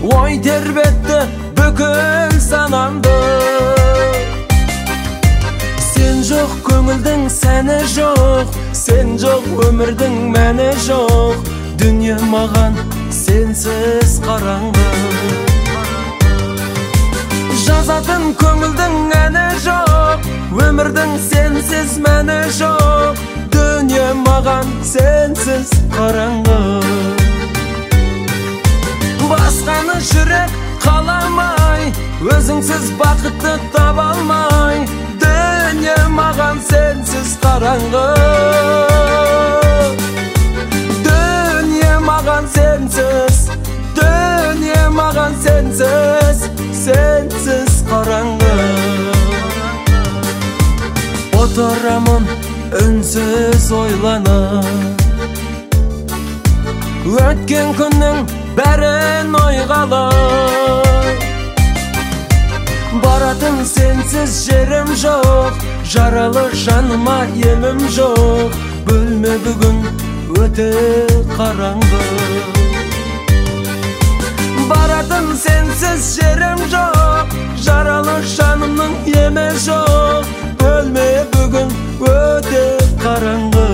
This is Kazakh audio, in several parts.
ой тербетті бүкіл санамды. Сен жоқ көңілдің сәні жоқ, сен жоқ өмірдің мәні жоқ, дүние маған сенсіз қараңғы. Жазатын көңілдің әні жоқ, өмірдің сенсіз мәні жоқ, дүние маған сенсіз қараңғы. Басқаны жүрек қаламай, өзіңсіз бақытты таба алмай, дүние маған сенсіз қараңғы. Дүние маған сенсіз, дүние маған сенсіз, сенсіз қараңғы. Отырамын үнсіз ойланып, өткен күннің бәрін ойғалап. Баратын сенсіз жерім жоқ, жаралы жаныма емім жоқ, бөлме бүгін өте қараңғы. Баратын сенсіз жерім жоқ, жаралы жанымның емі жоқ, бөлме бүгін өте қараңғы.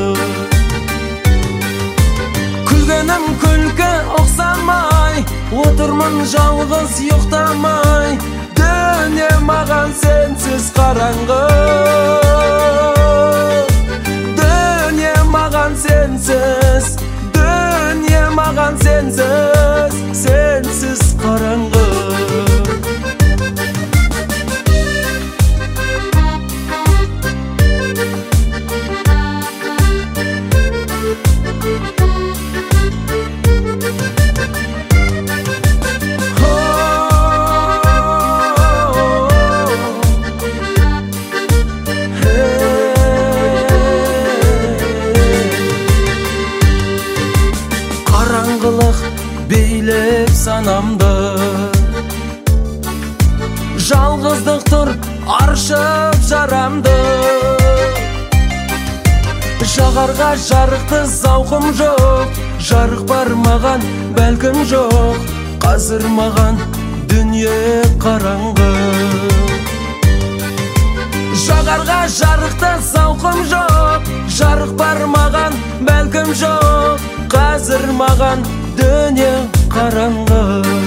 Күлгенім күлкі ұқсамай, отырмын жалғыз ұйықтамай, дүние маған сенсіз қараңғы. Дүние маған сенсіз, дүние маған сенсіз, сенсіз қараңғы. Қараңғылық билеп санамды, жалғыздық тұр аршып жарамды. Жағарға жарықты зауқым жоқ, жарық бар маған бәлкім жоқ, қазір маған дүние қараңғы. Жағарға жарықты зауқым жоқ, жарық бар маған бәлкім жоқ, қазір маған дүние қараңғы.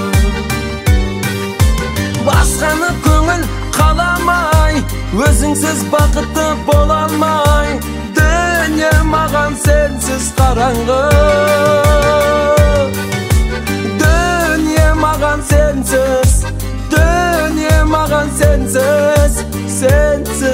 Басқаны көңіл қаламай, өзіңсіз бақытты бола алмай, дүние маған сенсіз қараңғы. Дүние маған сенсіз, дүние маған сенсіз, сенсіз